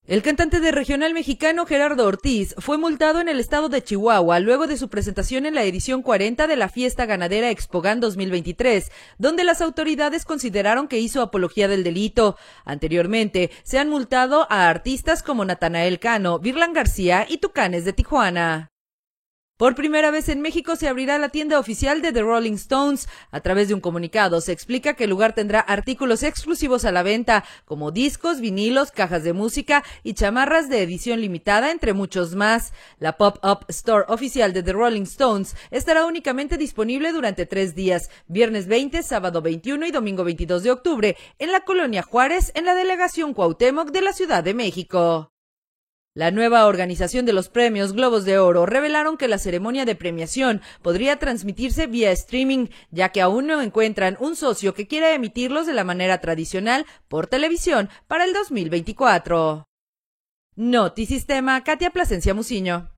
El cantante de regional mexicano Gerardo Ortiz fue multado en el estado de Chihuahua luego de su presentación en la edición 40 de la fiesta ganadera Expogan 2023, donde las autoridades consideraron que hizo apología del delito. Anteriormente, se han multado a artistas como Natanael Cano, Virlan García y Tucanes de Tijuana. Por primera vez en México se abrirá la tienda oficial de The Rolling Stones. A través de un comunicado se explica que el lugar tendrá artículos exclusivos a la venta, como discos, vinilos, cajas de música y chamarras de edición limitada, entre muchos más. La Pop-Up Store oficial de The Rolling Stones estará únicamente disponible durante 3 días, viernes 20, sábado 21 y domingo 22 de octubre, en la Colonia Juárez, en la delegación Cuauhtémoc de la Ciudad de México. La nueva organización de los premios Globos de Oro revelaron que la ceremonia de premiación podría transmitirse vía streaming, ya que aún no encuentran un socio que quiera emitirlos de la manera tradicional por televisión para el 2024. Notisistema, Katia Plasencia Muciño.